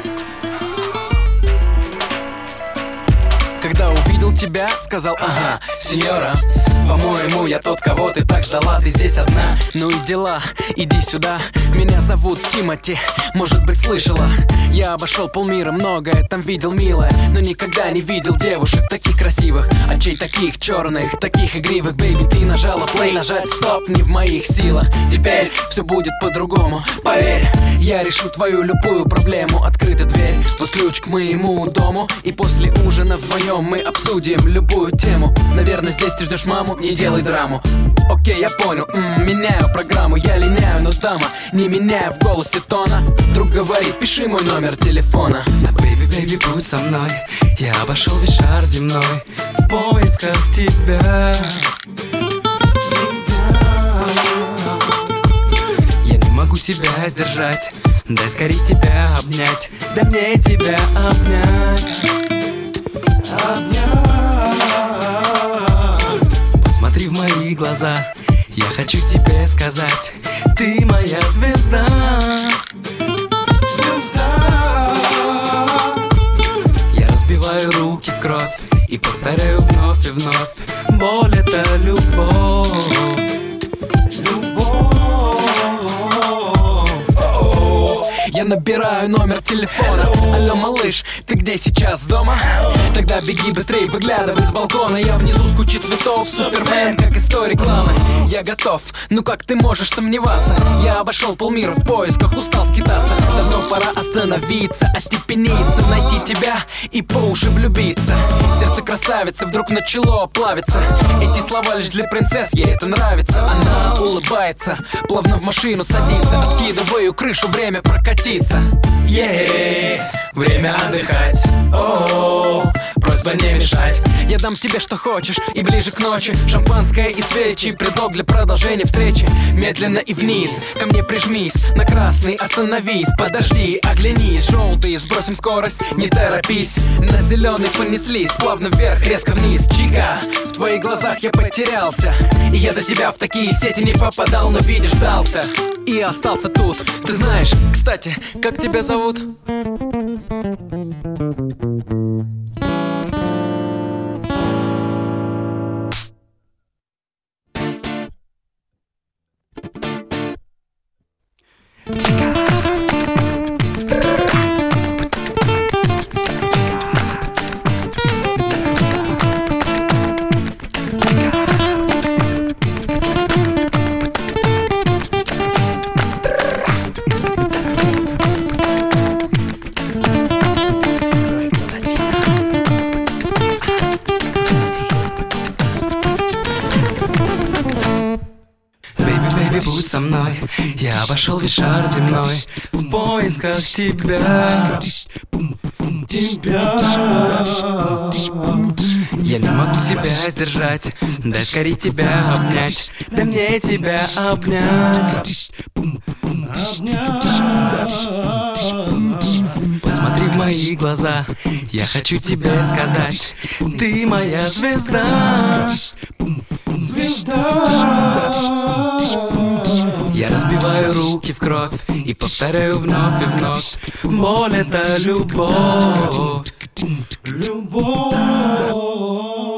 Когда увидел тебя, сказал: ага, сеньора, по-моему, я тот, кого ты так ждала, ты здесь одна. Ну и дела, иди сюда. Меня зовут Тимати, может быть, слышала. Я обошел полмира, многое там видел, милая, но никогда не видел девушек таких красивых, очей таких черных, таких игривых. Бэйби, ты нажала плей, нажать стоп не в моих силах. Теперь все будет по-другому, поверь. Я решу твою любую проблему. Открыта дверь, вот ключ к моему дому. И после ужина вдвоем мы обсудим любую тему. Наверное, здесь ты ждешь маму, не делай драму. Окей, я понял, меняю программу. Я линяю, но дама, не меняя в голосе тона. Друг говорит, пиши мой номер телефона. Бэйби, бэйби, будь со мной. Я обошел весь шар земной в поисках тебя. Я не могу себя сдержать, дай скорее тебя обнять, дай мне тебя обнять. Посмотри в мои глаза, я хочу тебе сказать, ты моя звезда. Я разбиваю руки в кровь и повторяю вновь и вновь: боль — это любовь. Я набираю номер телефона. Алло, малыш, ты где сейчас, дома? Тогда беги быстрей, выглядывай с балкона. Я внизу с кучей цветов, Супермен, как из той рекламы. Я готов, ну как ты можешь сомневаться? Я обошел полмира в поисках, устал скитаться. Давно пора остановиться, остепениться, найти тебя и по уши влюбиться. Сердце красавицы вдруг начало плавиться. Эти слова лишь для принцесс, ей это нравится. Она улыбается, плавно в машину садится. Откидываю крышу, время прокатиться. Время отдыхать. О-о-о, просьба не мешать. Я дам тебе, что хочешь, и ближе к ночи шампанское и свечи, предлог для продолжения встречи. Медленно и вниз, ко мне прижмись. На красный остановись, подожди, оглянись. Желтый, сбросим скорость, не торопись. На зеленый понеслись, плавно вверх, резко вниз. Чика, в твоих глазах я потерялся, и я до тебя в такие сети не попадал, но видишь, ждался и остался тут. Ты знаешь, кстати, как тебя зовут? Будь со мной, я обошел весь шар земной в поисках тебя. Я не могу себя сдержать, дай скорее тебя обнять, дай мне тебя обнять. Посмотри в мои глаза, я хочу тебе сказать, ты моя звезда. Я разбиваю руки в кровь и повторяю вновь и вновь: боль — это любовь. Любовь.